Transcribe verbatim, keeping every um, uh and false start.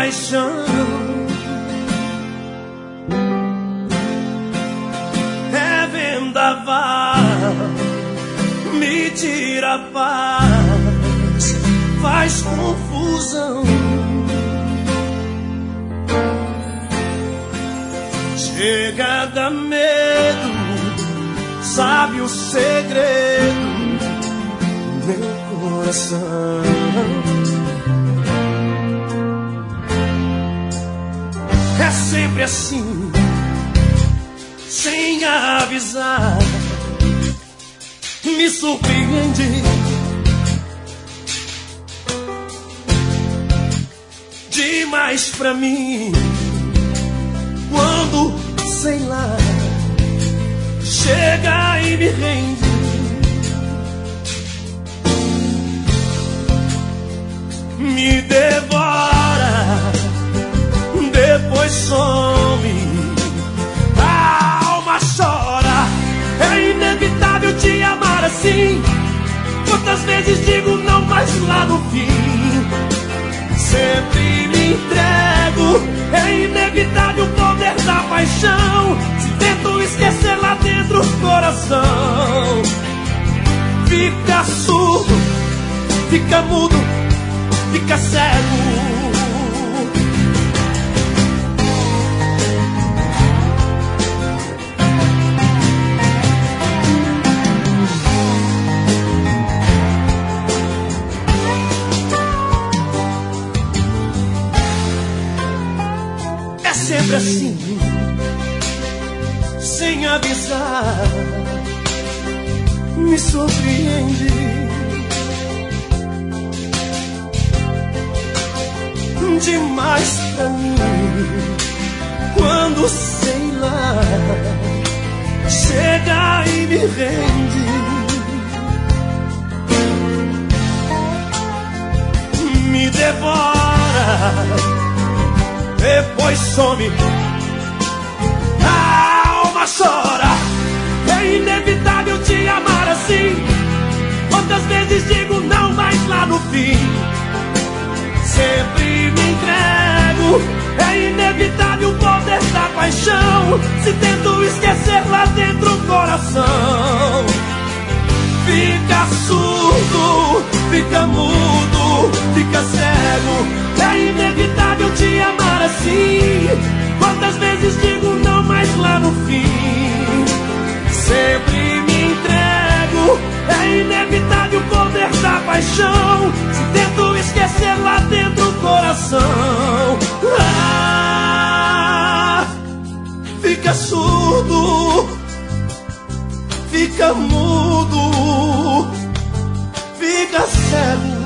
paixão. É vendaval, me tira a paz, faz confusão. Chega a dar medo, sabe o segredo do meu coração. É sempre assim, sem avisar, me surpreende. Demais pra mim, quando, sei lá, chega e me rende. Me devora, depois some, a alma chora. É inevitável te amar assim. Quantas vezes digo não, mas lá no fim sempre me entrego. É inevitável o poder da paixão. Se tento esquecer lá dentro o coração fica surdo, fica mudo, fica cego. Sempre assim, sem avisar, me surpreende. Demais pra mim, quando, sei lá, chega e me rende. Me devora, depois some, a alma chora. É inevitável te amar assim. Quantas vezes digo não, mas lá no fim sempre me entrego. É inevitável o poder da paixão. Se tento esquecer lá dentro o coração fica surdo, fica mudo, fica cego. É inevitável te amar assim. Quantas vezes digo não, mas lá no fim sempre me entrego. É inevitável o poder da paixão. Se tento esquecer lá dentro o coração ah, fica surdo, fica mudo, fica cego.